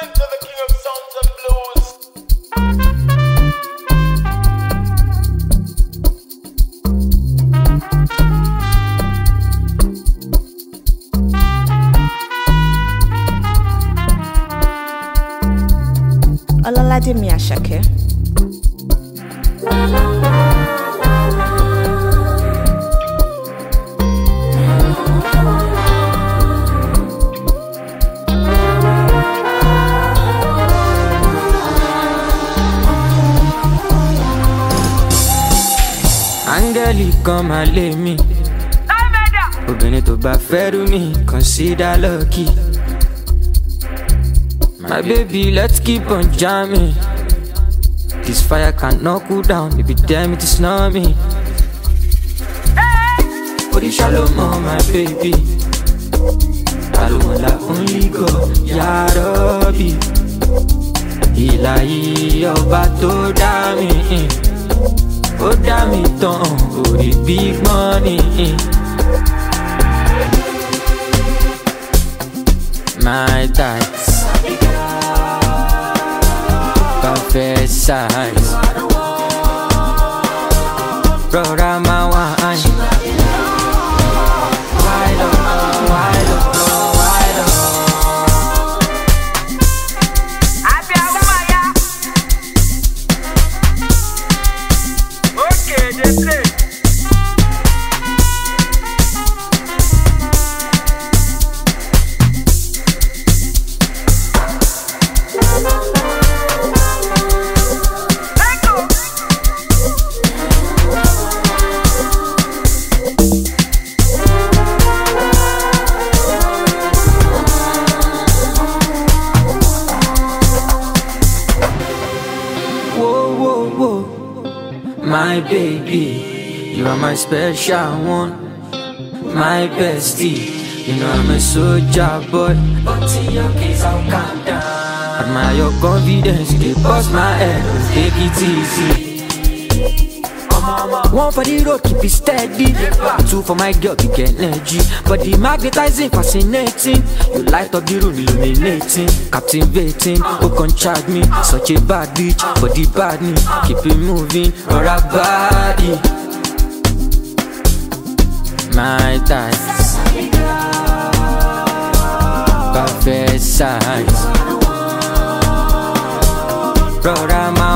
to the king of sounds and blues. Olaladimi Asake. Angeli come and lay me. Obìnrin tó bá fẹ́ rú mi, consider lucky. My baby, let's keep on jamming. This fire cannot cool down, baby, damn it, it's not me. Body shallow, my baby. Alone, only go, Ya Rabbi. Ilahi, ọba tó dá mi. Ó dá mi tán, orí big money. My tights, perfect size. Brother, my wine. Wide up, wide up, wide up. Okay, they play. My baby, you are my special one, my bestie. You know I'm a soldier boy, but in your case I'll calm down. Admire your confidence, you bust my head, take it easy. One for the road, keep it steady. Two for my girl, to get energy. But the magnetizing, fascinating. You light up the room, illuminating. Captivating, who can charge me? Such a bad bitch, but the bad me. Keep it moving, or a body. My thighs, perfect size. Brother, my